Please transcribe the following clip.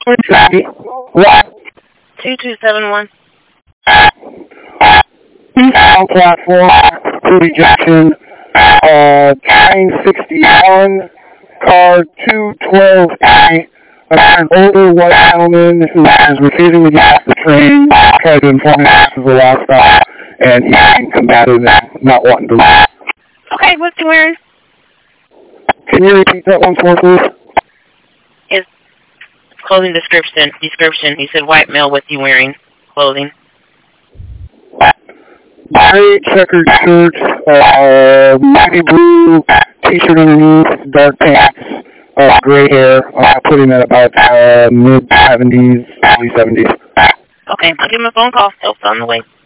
What? 2271. Eastbound platform, Fruity Junction, train 61, car 212A. An older white gentleman who is refusing to get off the train, tried to inform us this is the last stop, and he's being combative and not wanting to leave. Okay, what's he wearing? Can you repeat that once more, please? His clothing description. He said white male, what's he wearing? Clothing. Gray checkered shirt, navy blue t-shirt underneath, dark pants, gray hair, putting at about mid-70s, early 70s. Okay, I'll give him a phone call. Help's on the way.